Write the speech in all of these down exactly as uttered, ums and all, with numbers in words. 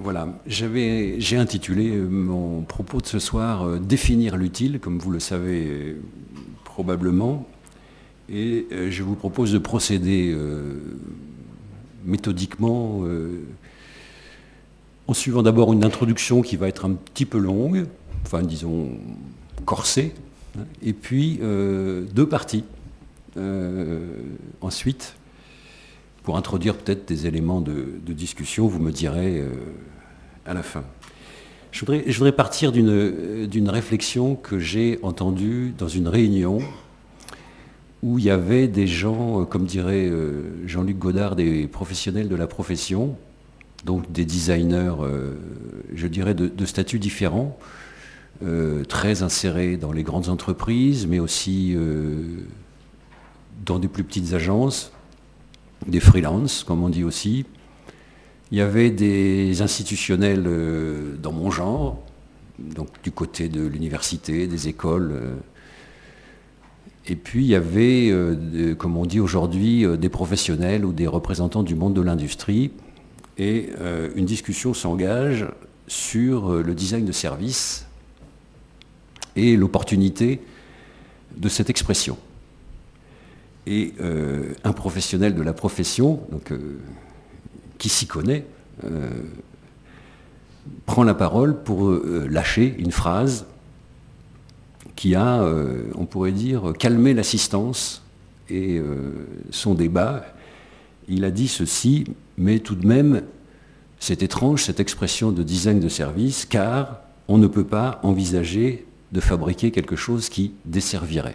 Voilà, j'avais, j'ai intitulé mon propos de ce soir euh, Définir l'utile, comme vous le savez euh, probablement, et euh, je vous propose de procéder euh, méthodiquement euh, en suivant d'abord une introduction qui va être un petit peu longue, enfin disons corsée, hein, et puis euh, deux parties euh, ensuite. Pour introduire peut-être des éléments de, de discussion, vous me direz euh, à la fin. Je voudrais, je voudrais partir d'une, d'une réflexion que j'ai entendue dans une réunion où il y avait des gens, comme dirait euh, Jean-Luc Godard, des professionnels de la profession, donc des designers, euh, je dirais, de, de statuts différents, euh, très insérés dans les grandes entreprises, mais aussi euh, dans des plus petites agences, des freelances, comme on dit aussi. Il y avait des institutionnels euh, dans mon genre, donc du côté de l'université, des écoles. Euh, et puis il y avait, euh, de, comme on dit aujourd'hui, euh, des professionnels ou des représentants du monde de l'industrie. Et euh, une discussion s'engage sur euh, le design de service et l'opportunité de cette expression. Et euh, un professionnel de la profession, donc, euh, qui s'y connaît, euh, prend la parole pour euh, lâcher une phrase qui a, euh, on pourrait dire, calmé l'assistance et euh, son débat. Il a dit ceci, mais tout de même, c'est étrange cette expression de design de service, car on ne peut pas envisager de fabriquer quelque chose qui desservirait.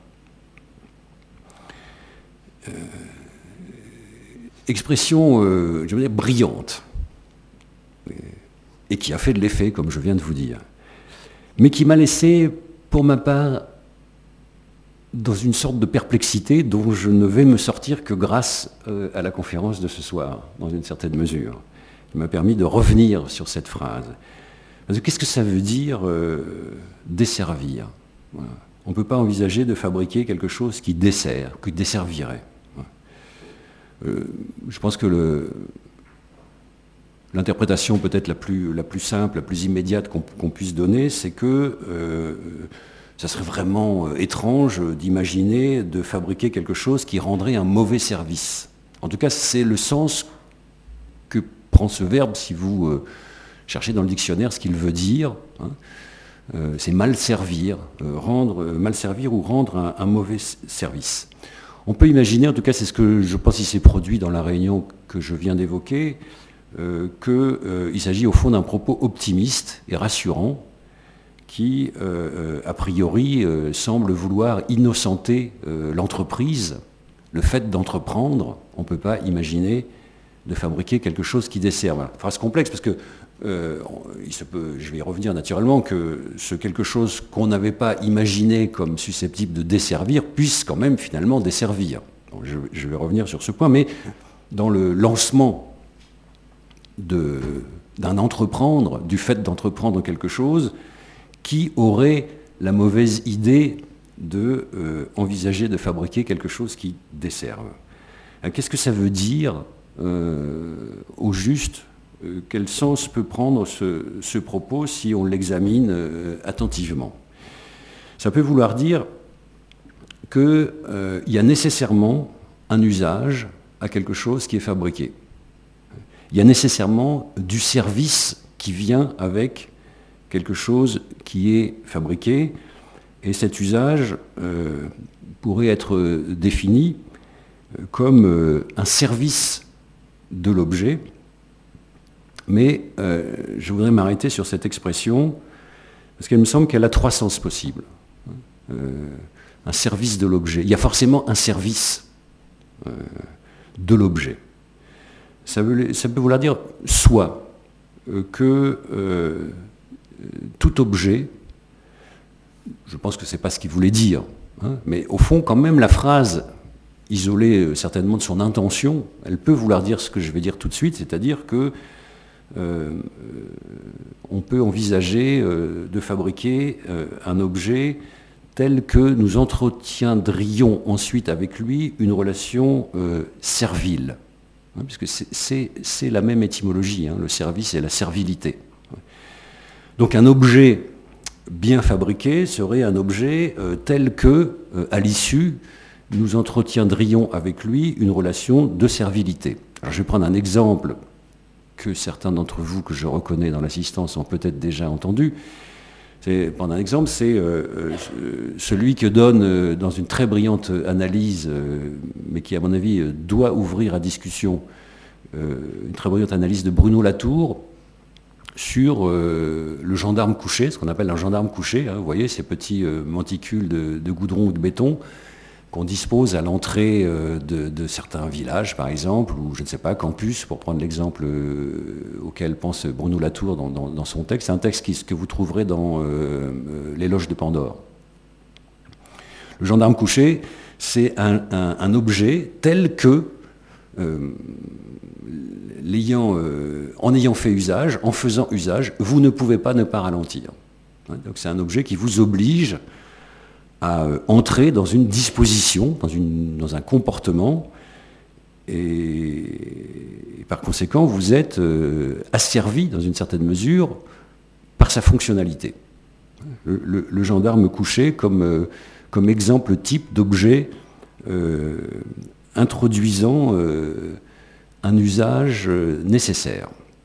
Euh, expression, euh, je veux dire, brillante, et qui a fait de l'effet, comme je viens de vous dire, mais qui m'a laissé, pour ma part, dans une sorte de perplexité dont je ne vais me sortir que grâce euh, à la conférence de ce soir, dans une certaine mesure, qui m'a permis de revenir sur cette phrase. Parce que qu'est-ce que ça veut dire euh, desservir ? Voilà. On ne peut pas envisager de fabriquer quelque chose qui dessert, qui desservirait. Euh, je pense que le, l'interprétation peut-être la plus, la plus simple, la plus immédiate qu'on, qu'on puisse donner, c'est que euh, ça serait vraiment étrange d'imaginer de fabriquer quelque chose qui rendrait un mauvais service. En tout cas, c'est le sens que prend ce verbe si vous euh, cherchez dans le dictionnaire ce qu'il veut dire. Hein. Euh, c'est mal servir, euh, rendre, euh, mal servir ou rendre un, un mauvais service. On peut imaginer, en tout cas c'est ce que je pense qu'il s'est produit dans la réunion que je viens d'évoquer, euh, qu'il euh, s'agit au fond d'un propos optimiste et rassurant qui, euh, a priori, euh, semble vouloir innocenter euh, l'entreprise. Le fait d'entreprendre, on ne peut pas imaginer de fabriquer quelque chose qui dessert. Voilà. Phrase complexe parce que Euh, il se peut, je vais y revenir naturellement, que ce quelque chose qu'on n'avait pas imaginé comme susceptible de desservir puisse quand même finalement desservir. Donc je, je vais revenir sur ce point, mais dans le lancement de, d'un entreprendre, du fait d'entreprendre quelque chose, qui aurait la mauvaise idée de euh, envisager de fabriquer quelque chose qui desserve. Alors, qu'est-ce que ça veut dire euh, au juste? Quel sens peut prendre ce, ce propos si on l'examine euh, attentivement? Ça peut vouloir dire qu'il euh, y a nécessairement un usage à quelque chose qui est fabriqué. Il y a nécessairement du service qui vient avec quelque chose qui est fabriqué, et cet usage euh, pourrait être défini comme euh, un service de l'objet. Mais euh, je voudrais m'arrêter sur cette expression, parce qu'elle me semble qu'elle a trois sens possibles. Euh, un service de l'objet. Il y a forcément un service euh, de l'objet. Ça, veut, ça peut vouloir dire soit euh, que euh, tout objet, je pense que ce n'est pas ce qu'il voulait dire, hein, mais au fond, quand même, la phrase, isolée euh, certainement de son intention, elle peut vouloir dire ce que je vais dire tout de suite, c'est-à-dire que Euh, on peut envisager euh, de fabriquer euh, un objet tel que nous entretiendrions ensuite avec lui une relation euh, servile. hein, puisque c'est la même étymologie, hein, le service et la servilité. Donc un objet bien fabriqué serait un objet euh, tel que, euh, à l'issue, nous entretiendrions avec lui une relation de servilité. Alors, je vais prendre un exemple que certains d'entre vous, que je reconnais dans l'assistance, ont peut-être déjà entendu. Prendre un exemple, c'est euh, euh, celui que donne euh, dans une très brillante analyse, euh, mais qui, à mon avis, euh, doit ouvrir à discussion, euh, une très brillante analyse de Bruno Latour sur euh, le gendarme couché, ce qu'on appelle un gendarme couché. Hein, vous voyez, ces petits euh, monticules de, de goudron ou de béton qu'on dispose à l'entrée euh, de, de certains villages, par exemple, ou je ne sais pas, campus, pour prendre l'exemple euh, auquel pense Bruno Latour dans, dans, dans son texte. C'est un texte qui, que vous trouverez dans euh, l'éloge de Pandore. Le gendarme couché, c'est un, un, un objet tel que, euh, l'ayant, euh, en ayant fait usage, en faisant usage, vous ne pouvez pas ne pas ralentir. Donc c'est un objet qui vous oblige à entrer dans une disposition, dans, une, dans un comportement, et, et par conséquent, vous êtes euh, asservi, dans une certaine mesure, par sa fonctionnalité. Le, le, le gendarme couché comme, euh, comme exemple type d'objet euh, introduisant euh, un usage euh, nécessaire,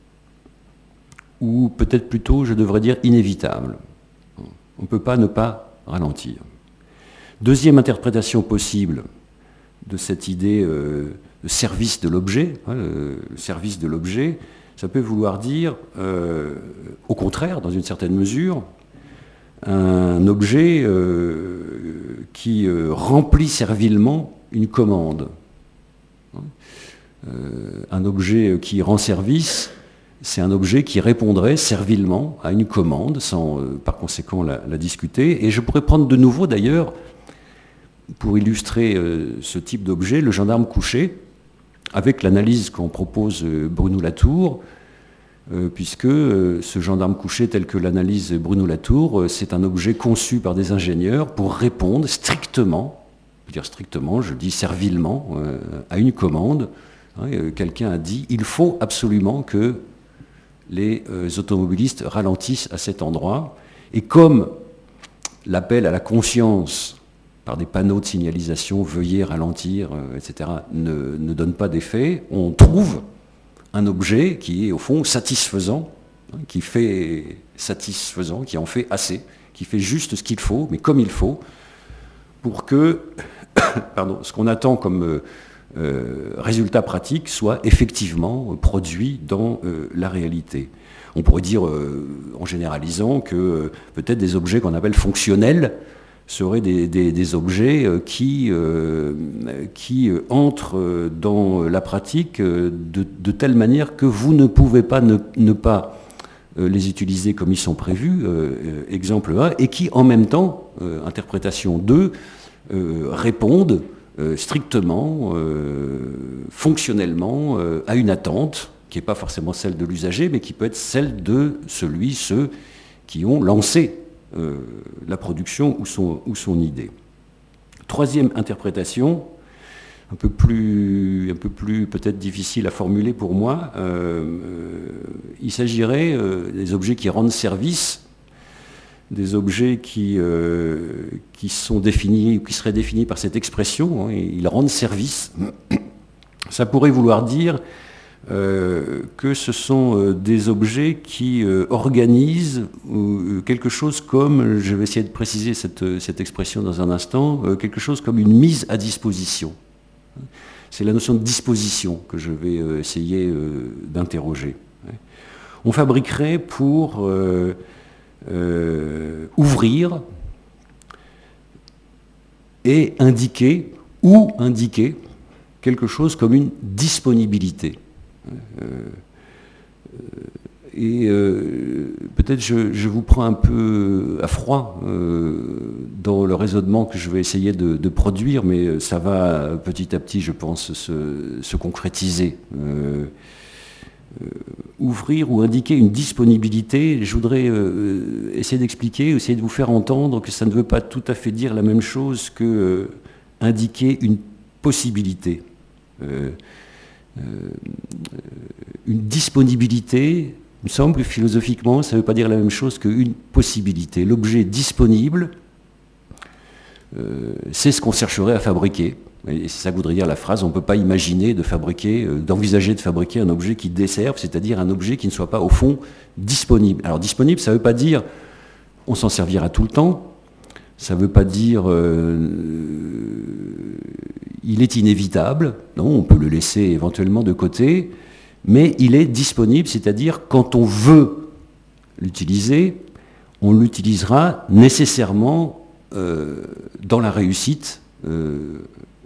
ou peut-être plutôt, je devrais dire, inévitable. On ne peut pas ne pas ralentir. Deuxième interprétation possible de cette idée euh, de service de l'objet, hein, le, le service de l'objet, ça peut vouloir dire, euh, au contraire, dans une certaine mesure, un objet euh, qui euh, remplit servilement une commande. Euh, un objet qui rend service, c'est un objet qui répondrait servilement à une commande, sans euh, par conséquent la, la discuter. Et je pourrais prendre de nouveau d'ailleurs, pour illustrer euh, ce type d'objet, le gendarme couché, avec l'analyse qu'en propose euh, Bruno Latour, euh, puisque euh, ce gendarme couché, tel que l'analyse Bruno Latour, euh, c'est un objet conçu par des ingénieurs pour répondre strictement, je veux dire strictement, je dis servilement, euh, à une commande. Hein, euh, quelqu'un a dit, il faut absolument que les euh, automobilistes ralentissent à cet endroit, et comme l'appel à la conscience par des panneaux de signalisation, veuillez ralentir, euh, et cetera, ne, ne donne pas d'effet, on trouve un objet qui est au fond satisfaisant, hein, qui fait satisfaisant, qui en fait assez, qui fait juste ce qu'il faut, mais comme il faut, pour que pardon, ce qu'on attend comme euh, euh, résultat pratique soit effectivement euh, produit dans euh, la réalité. On pourrait dire, euh, en généralisant, que euh, peut-être des objets qu'on appelle fonctionnels seraient des, des, des objets qui, euh, qui entrent dans la pratique de, de telle manière que vous ne pouvez pas ne, ne pas les utiliser comme ils sont prévus, euh, exemple un, et qui en même temps, euh, interprétation deux, euh, répondent euh, strictement, euh, fonctionnellement euh, à une attente qui n'est pas forcément celle de l'usager, mais qui peut être celle de celui, ceux qui ont lancé Euh, la production ou son, ou son idée. Troisième interprétation, un peu plus, un peu plus peut-être difficile à formuler pour moi, euh, euh, il s'agirait euh, des objets qui rendent service, des objets qui, euh, qui sont définis, qui seraient définis par cette expression, hein, ils rendent service. Ça pourrait vouloir dire Euh, que ce sont euh, des objets qui euh, organisent euh, quelque chose comme, je vais essayer de préciser cette, cette expression dans un instant, euh, quelque chose comme une mise à disposition. C'est la notion de disposition que je vais euh, essayer euh, d'interroger. On fabriquerait pour euh, euh, ouvrir et indiquer, ou indiquer, quelque chose comme une disponibilité. Euh, et euh, peut-être je, je vous prends un peu à froid euh, dans le raisonnement que je vais essayer de, de produire, mais ça va petit à petit, je pense, se, se concrétiser. Euh, euh, ouvrir ou indiquer une disponibilité, je voudrais euh, essayer d'expliquer, essayer de vous faire entendre que ça ne veut pas tout à fait dire la même chose que euh, indiquer une possibilité. Euh, euh, une disponibilité, il me semble que philosophiquement, ça ne veut pas dire la même chose qu'une possibilité. L'objet disponible, euh, c'est ce qu'on chercherait à fabriquer. Et c'est ça que voudrait dire la phrase, on ne peut pas imaginer de fabriquer, euh, d'envisager de fabriquer un objet qui desserve, c'est-à-dire un objet qui ne soit pas, au fond, disponible. Alors disponible, ça ne veut pas dire on s'en servira tout le temps, ça ne veut pas dire euh, il est inévitable, non, on peut le laisser éventuellement de côté, mais il est disponible, c'est-à-dire quand on veut l'utiliser, on l'utilisera nécessairement euh, dans la réussite, euh,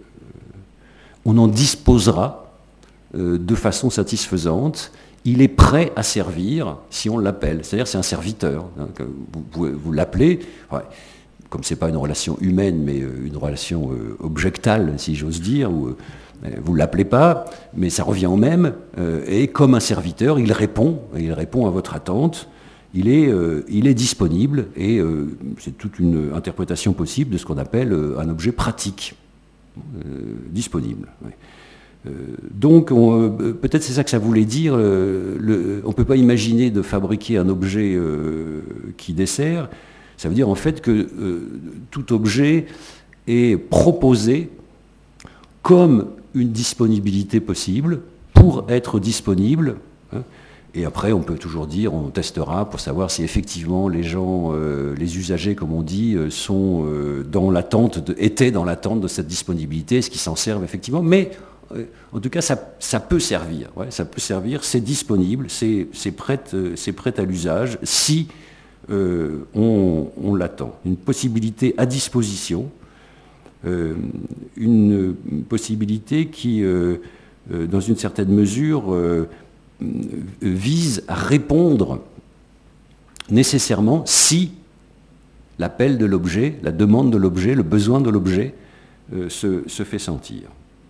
on en disposera euh, de façon satisfaisante. Il est prêt à servir si on l'appelle. C'est-à-dire c'est un serviteur. Hein, que vous pouvez vous l'appelez, ouais, comme ce n'est pas une relation humaine, mais euh, une relation euh, objectale, si j'ose dire, où, euh, vous ne l'appelez pas, mais ça revient au même. Euh, et comme un serviteur, il répond, il répond à votre attente. Il est, euh, il est disponible et euh, c'est toute une interprétation possible de ce qu'on appelle euh, un objet pratique. Euh, disponible. Ouais. Euh, donc, euh, peut-être c'est ça que ça voulait dire. Euh, le, on ne peut pas imaginer de fabriquer un objet euh, qui dessert. Ça veut dire en fait que euh, tout objet est proposé comme une disponibilité possible pour être disponible. Hein. Et après, on peut toujours dire, on testera pour savoir si effectivement les gens, euh, les usagers, comme on dit, euh, sont euh, dans l'attente, de, étaient dans l'attente de cette disponibilité, est-ce qu'ils s'en servent effectivement. Mais euh, en tout cas, ça, ça peut servir. Ouais, ça peut servir. C'est disponible, c'est, c'est prêt, euh, c'est prêt à l'usage si euh, on, on l'attend. Une possibilité à disposition, euh, une possibilité qui, euh, euh, dans une certaine mesure, euh, vise à répondre nécessairement si l'appel de l'objet, la demande de l'objet, le besoin de l'objet euh, se, se fait sentir.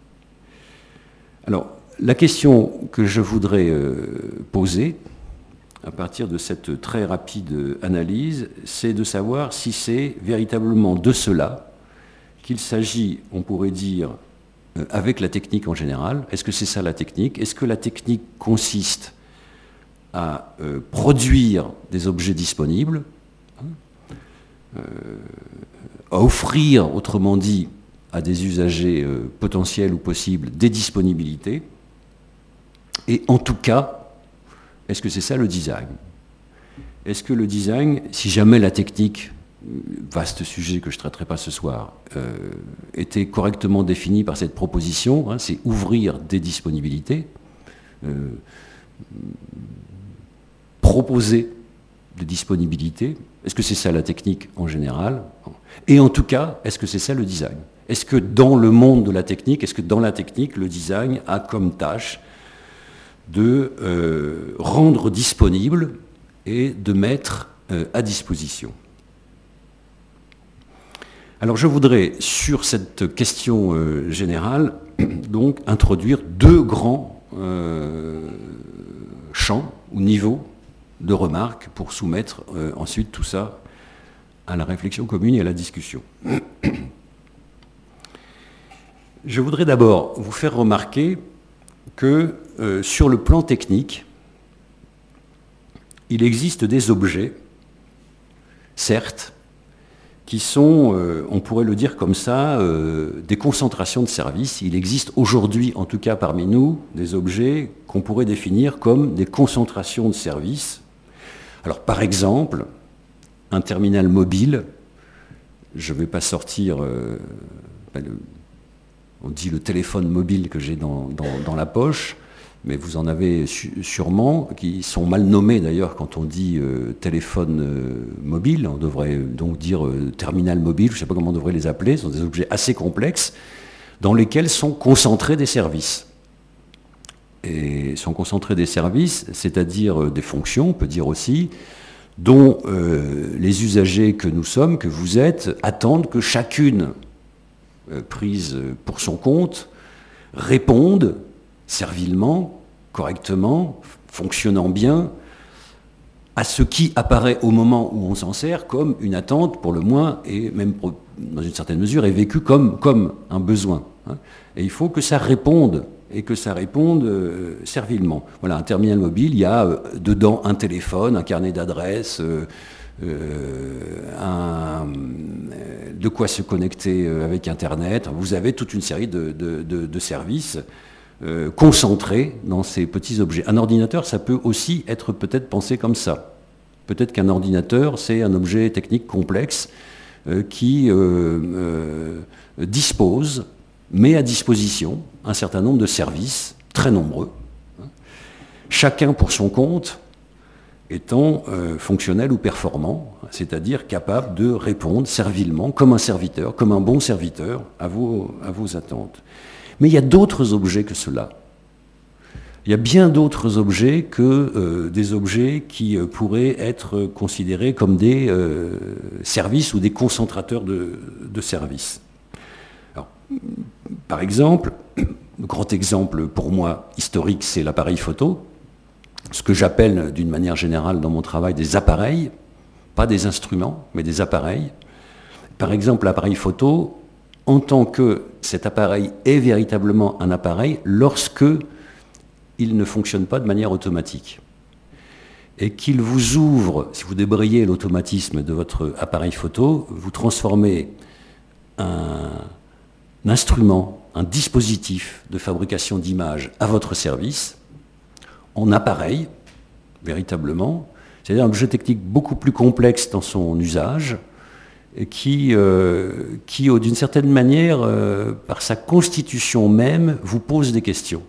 Alors, la question que je voudrais euh, poser, à partir de cette très rapide analyse, c'est de savoir si c'est véritablement de cela qu'il s'agit, on pourrait dire, avec la technique en général. Est-ce que c'est ça la technique? Est-ce que la technique consiste à euh, produire des objets disponibles, hein, euh, à offrir, autrement dit, à des usagers euh, potentiels ou possibles des disponibilités? Et en tout cas, est-ce que c'est ça le design? Est-ce que le design, si jamais la technique, vaste sujet que je ne traiterai pas ce soir, euh, était correctement défini par cette proposition, hein, c'est ouvrir des disponibilités, euh, proposer des disponibilités. Est-ce que c'est ça la technique en général? Et en tout cas, est-ce que c'est ça le design? Est-ce que dans le monde de la technique, est-ce que dans la technique, le design a comme tâche de euh, rendre disponible et de mettre euh, à disposition? Alors je voudrais, sur cette question euh, générale, donc introduire deux grands euh, champs ou niveaux de remarques pour soumettre euh, ensuite tout ça à la réflexion commune et à la discussion. Je voudrais d'abord vous faire remarquer que euh, sur le plan technique, il existe des objets, certes, qui sont, euh, on pourrait le dire comme ça, euh, des concentrations de services. Il existe aujourd'hui, en tout cas parmi nous, des objets qu'on pourrait définir comme des concentrations de services. Alors par exemple, un terminal mobile, je ne vais pas sortir, euh, ben le, on dit le téléphone mobile que j'ai dans, dans, dans la poche, mais vous en avez su sûrement, qui sont mal nommés d'ailleurs quand on dit euh, téléphone euh, mobile. On devrait donc dire euh, terminal mobile, je ne sais pas comment on devrait les appeler. Ce sont des objets assez complexes dans lesquels sont concentrés des services. Et sont concentrés des services, c'est-à-dire euh, des fonctions, on peut dire aussi, dont euh, les usagers que nous sommes, que vous êtes, attendent que chacune, euh, prise pour son compte, réponde servilement, correctement, fonctionnant bien, à ce qui apparaît au moment où on s'en sert comme une attente, pour le moins, et même dans une certaine mesure, est vécu comme, comme un besoin. Et il faut que ça réponde et que ça réponde euh, servilement. Voilà, un terminal mobile, il y a euh, dedans un téléphone, un carnet d'adresses, euh, euh, un, euh, de quoi se connecter avec Internet. Vous avez toute une série de, de, de, de services euh, concentrés dans ces petits objets. Un ordinateur, ça peut aussi être peut-être pensé comme ça. Peut-être qu'un ordinateur, c'est un objet technique complexe euh, qui euh, euh, dispose, met à disposition un certain nombre de services, très nombreux, hein, chacun pour son compte, étant euh, fonctionnel ou performant, c'est-à-dire capable de répondre servilement, comme un serviteur, comme un bon serviteur, à vos, à vos attentes. Mais il y a d'autres objets que cela. Il y a bien d'autres objets que euh, des objets qui euh, pourraient être considérés comme des euh, services ou des concentrateurs de, de services. Alors, par exemple, le grand exemple pour moi historique, c'est l'appareil photo. Ce que j'appelle d'une manière générale dans mon travail des appareils, pas des instruments, mais des appareils. Par exemple, l'appareil photo, en tant que cet appareil est véritablement un appareil lorsque il ne fonctionne pas de manière automatique. Et qu'il vous ouvre, si vous débrayez l'automatisme de votre appareil photo, vous transformez un, un instrument, un dispositif de fabrication d'images à votre service, en appareil, véritablement, c'est-à-dire un objet technique beaucoup plus complexe dans son usage, et qui, euh, qui d'une certaine manière, euh, par sa constitution même, vous pose des questions.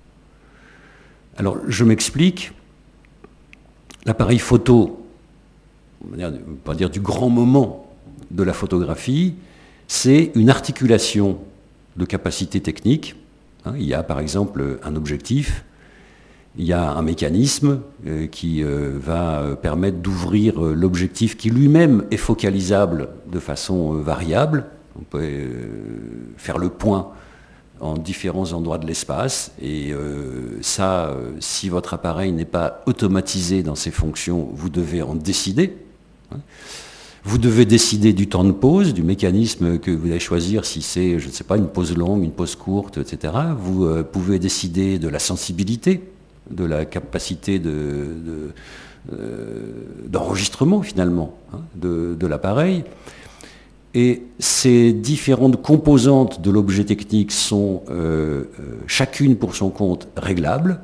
Alors, je m'explique. L'appareil photo, on va pas dire du grand moment de la photographie, c'est une articulation de capacités techniques. Hein, il y a par exemple un objectif. Il y a un mécanisme euh, qui euh, va euh, permettre d'ouvrir euh, l'objectif qui lui-même est focalisable de façon euh, variable. On peut euh, faire le point en différents endroits de l'espace. Et euh, ça, euh, si votre appareil n'est pas automatisé dans ses fonctions, vous devez en décider. Hein. Vous devez décider du temps de pause, du mécanisme que vous allez choisir, si c'est, je ne sais pas, une pause longue, une pause courte, et cetera. Vous euh, pouvez décider de la sensibilité, de la capacité de, de, euh, d'enregistrement finalement hein, de, de l'appareil. Et ces différentes composantes de l'objet technique sont euh, euh, chacune pour son compte réglables.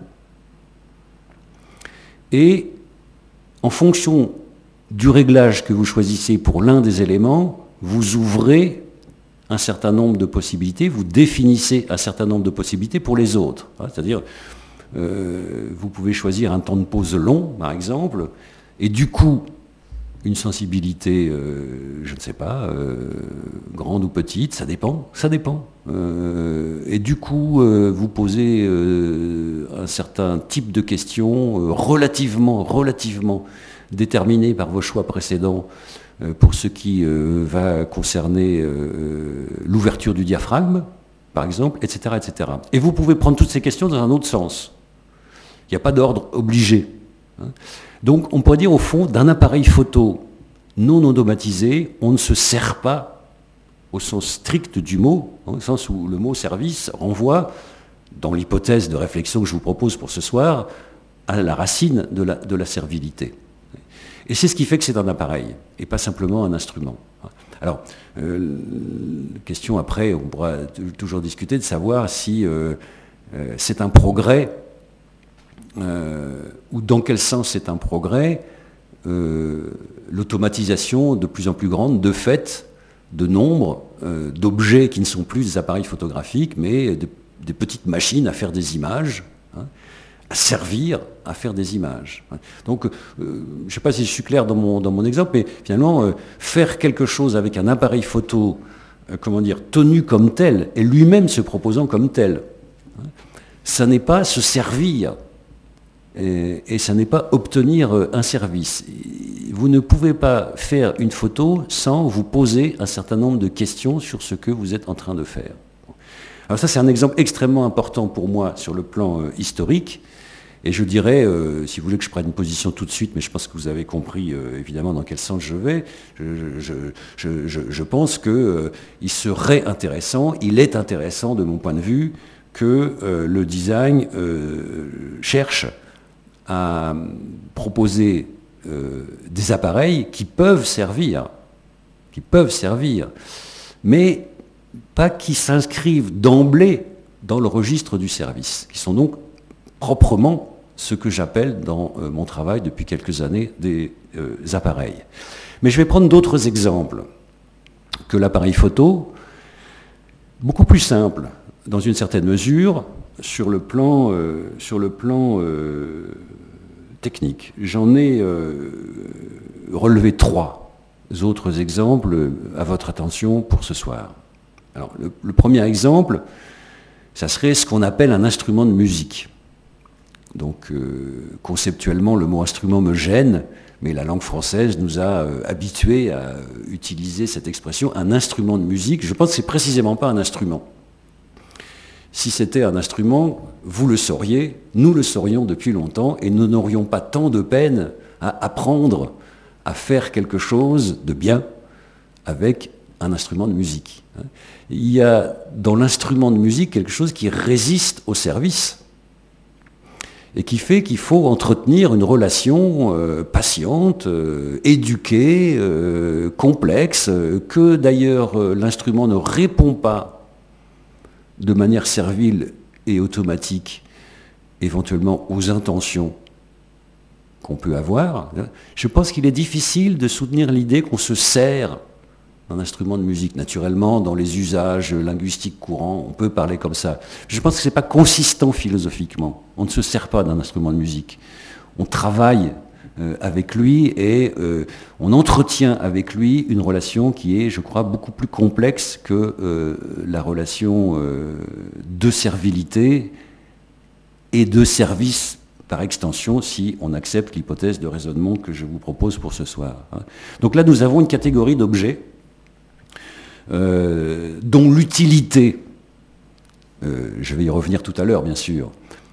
Et en fonction du réglage que vous choisissez pour l'un des éléments, vous ouvrez un certain nombre de possibilités, vous définissez un certain nombre de possibilités pour les autres. Hein, c'est-à-dire, Euh, vous pouvez choisir un temps de pause long, par exemple, et du coup, une sensibilité, euh, je ne sais pas, euh, grande ou petite, ça dépend, ça dépend. Euh, et du coup, euh, vous posez euh, un certain type de questions euh, relativement, relativement déterminées par vos choix précédents euh, pour ce qui euh, va concerner euh, l'ouverture du diaphragme, par exemple, et cetera, et cetera. Et vous pouvez prendre toutes ces questions dans un autre sens. Il n'y a pas d'ordre obligé. Donc on pourrait dire au fond d'un appareil photo non automatisé, on ne se sert pas au sens strict du mot, au sens où le mot service renvoie, dans l'hypothèse de réflexion que je vous propose pour ce soir, à la racine de la, de la servilité. Et c'est ce qui fait que c'est un appareil, et pas simplement un instrument. Alors, euh, question après, on pourra toujours discuter de savoir si euh, euh, c'est un progrès, euh, ou dans quel sens c'est un progrès, euh, l'automatisation de plus en plus grande, de fait, de nombre euh, d'objets qui ne sont plus des appareils photographiques, mais des, des petites machines à faire des images, hein, à servir à faire des images. Donc, euh, je ne sais pas si je suis clair dans mon, dans mon exemple, mais finalement, euh, faire quelque chose avec un appareil photo, euh, comment dire, tenu comme tel, et lui-même se proposant comme tel, hein, ça n'est pas se servir, et, et ça n'est pas obtenir euh, un service. Vous ne pouvez pas faire une photo sans vous poser un certain nombre de questions sur ce que vous êtes en train de faire. Alors ça, c'est un exemple extrêmement important pour moi sur le plan euh, historique. Et je dirais, euh, si vous voulez que je prenne une position tout de suite, mais je pense que vous avez compris euh, évidemment dans quel sens je vais, je, je, je, je, je pense qu'il euh, serait intéressant, il est intéressant de mon point de vue, que euh, le design euh, cherche à proposer euh, des appareils qui peuvent servir, qui peuvent servir, mais pas qui s'inscrivent d'emblée dans le registre du service, qui sont donc proprement ce que j'appelle dans euh, mon travail depuis quelques années des euh, appareils. Mais je vais prendre d'autres exemples que l'appareil photo, beaucoup plus simple, dans une certaine mesure, sur le plan, euh, sur le plan euh, technique. J'en ai euh, relevé trois autres exemples à votre attention pour ce soir. Alors, le, le premier exemple, ça serait ce qu'on appelle un instrument de musique. Donc, euh, conceptuellement, le mot instrument me gêne, mais la langue française nous a euh, habitués à utiliser cette expression, un instrument de musique. Je pense que c'est précisément pas un instrument. Si c'était un instrument, vous le sauriez, nous le saurions depuis longtemps, et nous n'aurions pas tant de peine à apprendre à faire quelque chose de bien avec un instrument de musique. Il y a dans l'instrument de musique quelque chose qui résiste au service et qui fait qu'il faut entretenir une relation euh, patiente, euh, éduquée, euh, complexe, euh, que d'ailleurs euh, l'instrument ne répond pas de manière servile et automatique, éventuellement aux intentions qu'on peut avoir. Je pense qu'il est difficile de soutenir l'idée qu'on se sert d'un instrument de musique. Naturellement, dans les usages linguistiques courants, on peut parler comme ça. Je pense que ce n'est pas consistant philosophiquement. On ne se sert pas d'un instrument de musique. On travaille euh, avec lui et euh, on entretient avec lui une relation qui est, je crois, beaucoup plus complexe que euh, la relation euh, de servilité et de service par extension, si on accepte l'hypothèse de raisonnement que je vous propose pour ce soir. Donc là, nous avons une catégorie d'objets euh, dont l'utilité, euh, je vais y revenir tout à l'heure, bien sûr,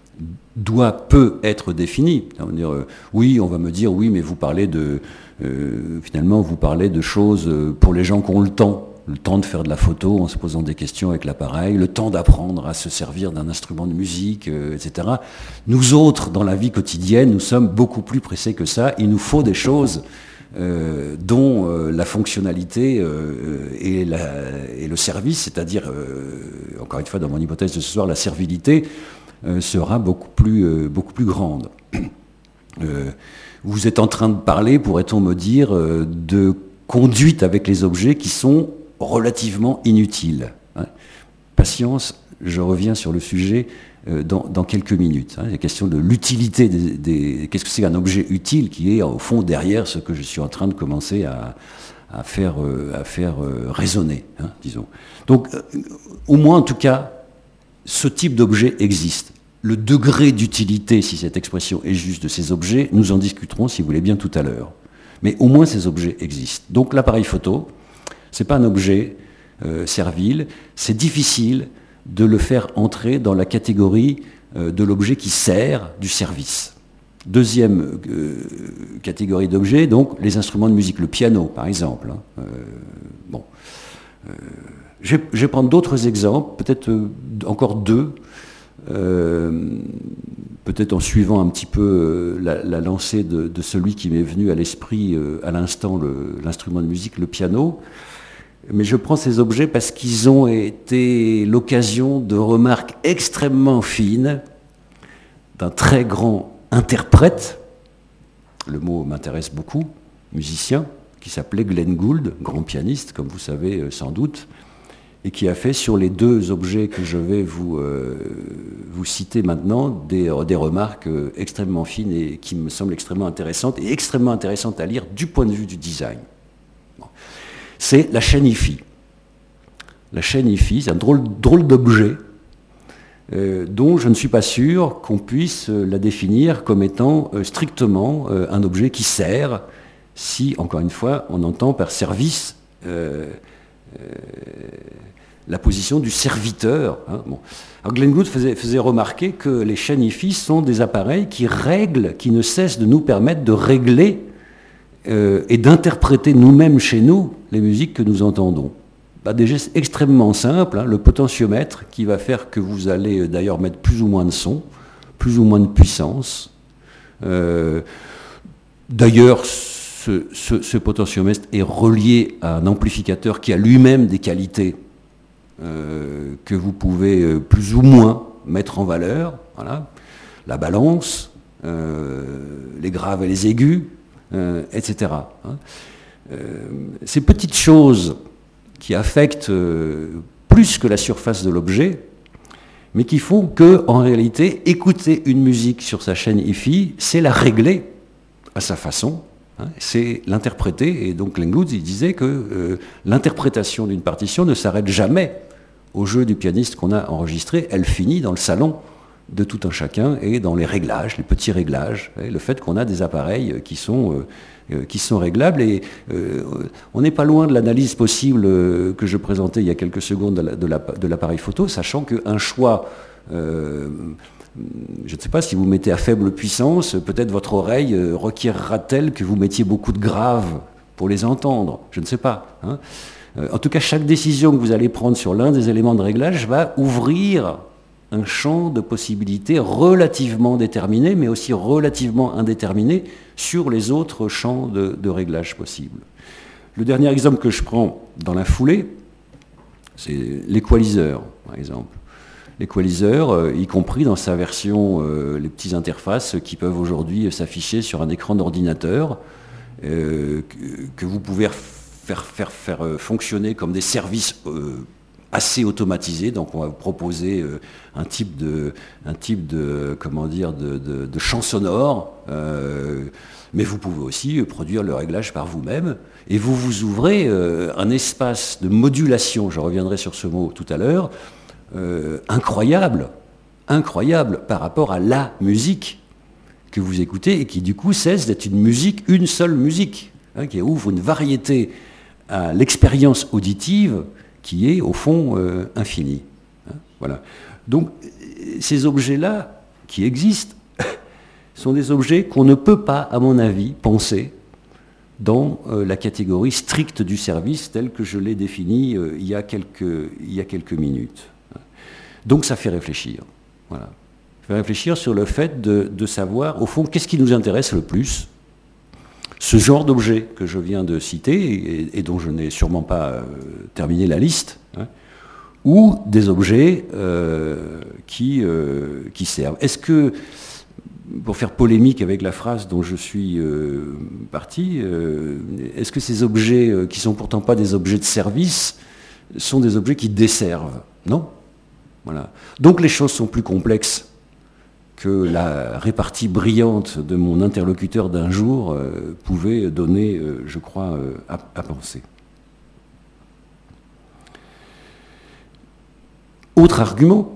doit, peut être définie. On va dire, euh, oui, on va me dire, oui, mais vous parlez de, euh, finalement, vous parlez de choses pour les gens qui ont le temps. Le temps de faire de la photo en se posant des questions avec l'appareil, le temps d'apprendre à se servir d'un instrument de musique, euh, et cetera. Nous autres, dans la vie quotidienne, nous sommes beaucoup plus pressés que ça. Il nous faut des choses euh, dont euh, la fonctionnalité euh, et, la, et le service, c'est-à-dire, euh, encore une fois, dans mon hypothèse de ce soir, la servilité, euh, sera beaucoup plus, euh, beaucoup plus grande. Euh, vous êtes en train de parler, pourrait-on me dire, euh, de conduite avec les objets qui sont relativement inutile. Hein. Patience, je reviens sur le sujet euh, dans, dans quelques minutes. Hein. La question de l'utilité des... des qu'est-ce que c'est un objet utile qui est au fond derrière ce que je suis en train de commencer à, à faire, euh, à faire euh, raisonner, hein, disons. Donc, euh, au moins en tout cas, ce type d'objet existe. Le degré d'utilité, si cette expression est juste, de ces objets, nous en discuterons, si vous voulez bien, tout à l'heure. Mais au moins ces objets existent. Donc l'appareil photo, ce n'est pas un objet euh, servile, c'est difficile de le faire entrer dans la catégorie euh, de l'objet qui sert du service. Deuxième euh, catégorie d'objets, donc les instruments de musique, le piano par exemple. Hein. Euh, bon. euh, je, vais, je vais prendre d'autres exemples, peut-être euh, encore deux, euh, peut-être en suivant un petit peu euh, la, la lancée de, de celui qui m'est venu à l'esprit euh, à l'instant, l'instrument de musique, le piano. Mais je prends ces objets parce qu'ils ont été l'occasion de remarques extrêmement fines d'un très grand interprète, le mot m'intéresse beaucoup, musicien, qui s'appelait Glenn Gould, grand pianiste, comme vous savez sans doute, et qui a fait sur les deux objets que je vais vous, euh, vous citer maintenant des, des remarques extrêmement fines et qui me semblent extrêmement intéressantes, et extrêmement intéressantes à lire du point de vue du design. C'est la chaîne hi-fi. La chaîne hi-fi, c'est un drôle, drôle d'objet euh, dont je ne suis pas sûr qu'on puisse euh, la définir comme étant euh, strictement euh, un objet qui sert, si, encore une fois, on entend par service euh, euh, la position du serviteur. Hein, bon. Alors Glenn Gould faisait, faisait remarquer que les chaînes hi-fi sont des appareils qui règlent, qui ne cessent de nous permettre de régler Euh, et d'interpréter nous-mêmes chez nous les musiques que nous entendons. bah, des gestes extrêmement simples, hein, le potentiomètre qui va faire que vous allez d'ailleurs mettre plus ou moins de son, plus ou moins de puissance. Euh, d'ailleurs, ce, ce, ce potentiomètre est relié à un amplificateur qui a lui-même des qualités euh, que vous pouvez plus ou moins mettre en valeur. Voilà. La balance, euh, les graves et les aigus, euh, et cetera. Hein. Euh, ces petites choses qui affectent euh, plus que la surface de l'objet, mais qui font que, en réalité, écouter une musique sur sa chaîne hi-fi, c'est la régler à sa façon, hein, c'est l'interpréter. Et donc Glenn Gould, il disait que euh, l'interprétation d'une partition ne s'arrête jamais au jeu du pianiste qu'on a enregistré, elle finit dans le salon de tout un chacun et dans les réglages, les petits réglages, et le fait qu'on a des appareils qui sont... Euh, qui sont réglables, et euh, on n'est pas loin de l'analyse possible euh, que je présentais il y a quelques secondes de l'appareil photo, sachant qu'un choix, euh, je ne sais pas, si vous mettez à faible puissance, peut-être votre oreille euh, requièrera-t-elle que vous mettiez beaucoup de graves pour les entendre, je ne sais pas. Hein. Euh, en tout cas, chaque décision que vous allez prendre sur l'un des éléments de réglage va ouvrir un champ de possibilités relativement déterminé, mais aussi relativement indéterminé sur les autres champs de, de réglage possibles. Le dernier exemple que je prends dans la foulée, c'est l'équaliseur, par exemple. L'équaliseur, euh, y compris dans sa version, euh, les petites interfaces qui peuvent aujourd'hui s'afficher sur un écran d'ordinateur, euh, que, que vous pouvez faire, faire, faire fonctionner comme des services euh, assez automatisé, donc on va vous proposer euh, un type de, un type de, comment dire, de, de, de champ sonore, euh, mais vous pouvez aussi produire le réglage par vous-même, et vous vous ouvrez euh, un espace de modulation, je reviendrai sur ce mot tout à l'heure, euh, incroyable, incroyable par rapport à la musique que vous écoutez, et qui du coup cesse d'être une musique, une seule musique, hein, qui ouvre une variété à l'expérience auditive, qui est, au fond, euh, infini. Hein, voilà. Donc, ces objets-là, qui existent, sont des objets qu'on ne peut pas, à mon avis, penser dans euh, la catégorie stricte du service, telle que je l'ai définie euh, il y a quelques, il y a quelques minutes. Donc, ça fait réfléchir. Voilà. Ça fait réfléchir sur le fait de, de savoir, au fond, qu'est-ce qui nous intéresse le plus. Ce genre d'objet que je viens de citer, et, et dont je n'ai sûrement pas euh, terminé la liste, hein, ou des objets euh, qui, euh, qui servent. Est-ce que, pour faire polémique avec la phrase dont je suis euh, parti, euh, est-ce que ces objets, euh, qui ne sont pourtant pas des objets de service, sont des objets qui desservent? Non. Voilà. Donc les choses sont plus complexes que la répartie brillante de mon interlocuteur d'un jour euh, pouvait donner, euh, je crois, euh, à, à penser. Autre argument,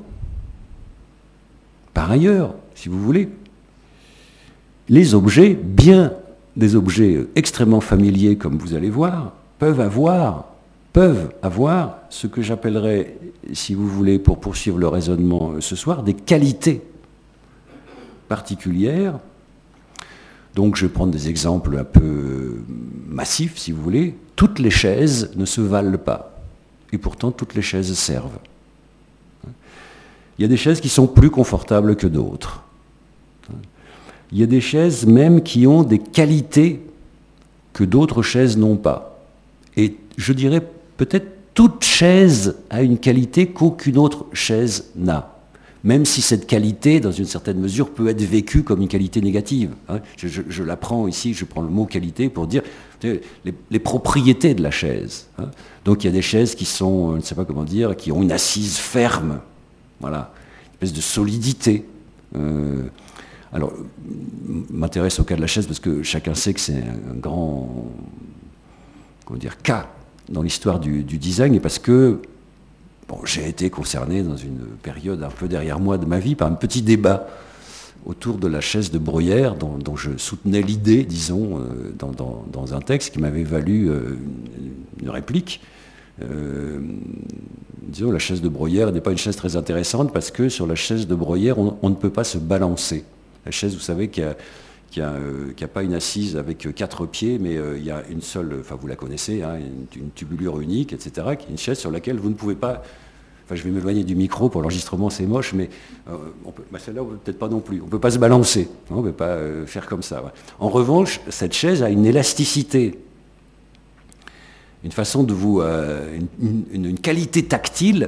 par ailleurs, si vous voulez, les objets, bien des objets extrêmement familiers, comme vous allez voir, peuvent avoir, peuvent avoir ce que j'appellerais, si vous voulez, pour poursuivre le raisonnement ce soir, des qualités particulières. Donc je vais prendre des exemples un peu massifs, si vous voulez. Toutes les chaises ne se valent pas, et pourtant toutes les chaises servent. Il y a des chaises qui sont plus confortables que d'autres. Il y a des chaises même qui ont des qualités que d'autres chaises n'ont pas. Et je dirais peut-être toute chaise a une qualité qu'aucune autre chaise n'a. Même si cette qualité, dans une certaine mesure, peut être vécue comme une qualité négative. Hein. Je, je, je la prends ici, je prends le mot qualité pour dire les, les propriétés de la chaise. Hein. Donc il y a des chaises qui sont, je ne sais pas comment dire, qui ont une assise ferme, voilà, une espèce de solidité. Euh, alors, m'intéresse au cas de la chaise parce que chacun sait que c'est un grand, comment dire, cas dans l'histoire du, du design, et parce que bon, j'ai été concerné dans une période un peu derrière moi de ma vie par un petit débat autour de la chaise de Bruyère, dont, dont je soutenais l'idée, disons, euh, dans, dans, dans un texte qui m'avait valu euh, une réplique. Euh, disons, la chaise de Bruyère n'est pas une chaise très intéressante parce que sur la chaise de Bruyère, on, on ne peut pas se balancer. La chaise, vous savez, qui a, qui a, euh, qui a pas une assise avec quatre pieds, mais euh, il y a une seule, enfin vous la connaissez, hein, une, une tubulure unique, et cetera, qui est une chaise sur laquelle vous ne pouvez pas... Enfin, je vais m'éloigner du micro pour l'enregistrement, c'est moche, mais euh, on peut, bah celle-là, peut-être pas non plus. On ne peut pas se balancer, hein, on ne peut pas euh, faire comme ça. Ouais. En revanche, cette chaise a une élasticité, une façon de vous... Euh, une, une, une qualité tactile,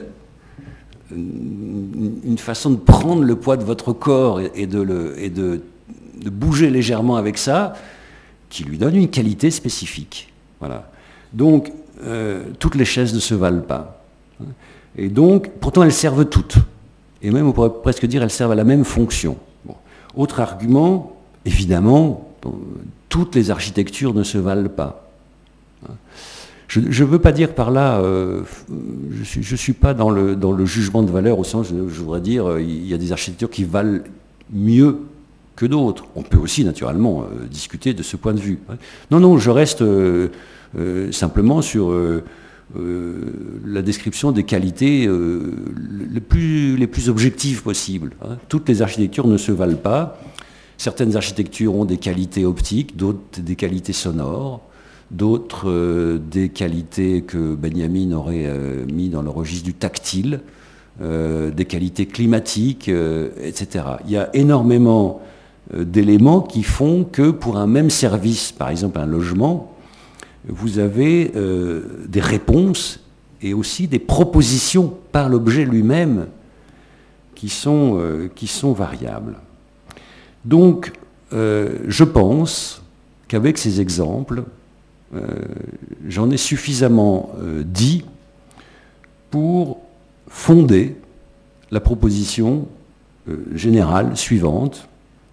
une, une façon de prendre le poids de votre corps et, et, de, le, et de, de bouger légèrement avec ça, qui lui donne une qualité spécifique. Voilà. Donc, euh, toutes les chaises ne se valent pas. Et donc, pourtant, elles servent toutes. Et même, on pourrait presque dire, elles servent à la même fonction. Bon. Autre argument, évidemment, toutes les architectures ne se valent pas. Je ne veux pas dire par là, euh, je ne suis, je suis pas dans le, dans le jugement de valeur, au sens, je, je voudrais dire, euh, il y a des architectures qui valent mieux que d'autres. On peut aussi, naturellement, euh, discuter de ce point de vue. Non, non, je reste euh, euh, simplement sur... Euh, Euh, la description des qualités euh, les, plus, les plus objectives possibles. Hein. Toutes les architectures ne se valent pas. Certaines architectures ont des qualités optiques, d'autres des qualités sonores, d'autres euh, des qualités que Benjamin aurait euh, mis dans le registre du tactile, euh, des qualités climatiques, euh, et cetera. Il y a énormément euh, d'éléments qui font que pour un même service, par exemple un logement, vous avez euh, des réponses et aussi des propositions par l'objet lui-même qui sont, euh, qui sont variables. Donc, euh, je pense qu'avec ces exemples, euh, j'en ai suffisamment euh, dit pour fonder la proposition euh, générale suivante,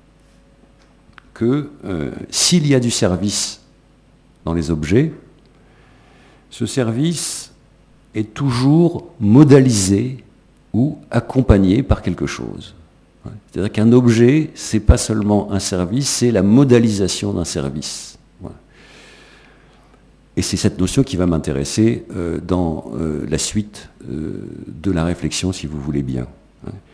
que euh, s'il y a du service dans les objets, ce service est toujours modalisé ou accompagné par quelque chose. C'est-à-dire qu'un objet, ce n'est pas seulement un service, c'est la modalisation d'un service. Voilà. Et c'est cette notion qui va m'intéresser euh, dans euh, la suite euh, de la réflexion, si vous voulez bien.